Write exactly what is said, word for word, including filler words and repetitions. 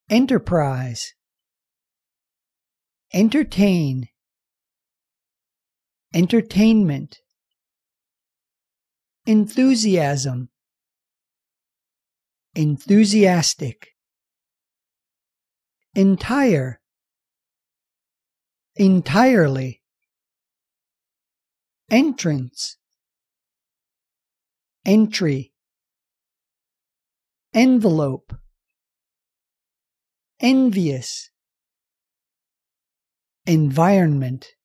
enterprise, entertain, entertainment, enthusiasm, enthusiastic, entire, entirely, entrance, entry, envelope, envious, environment,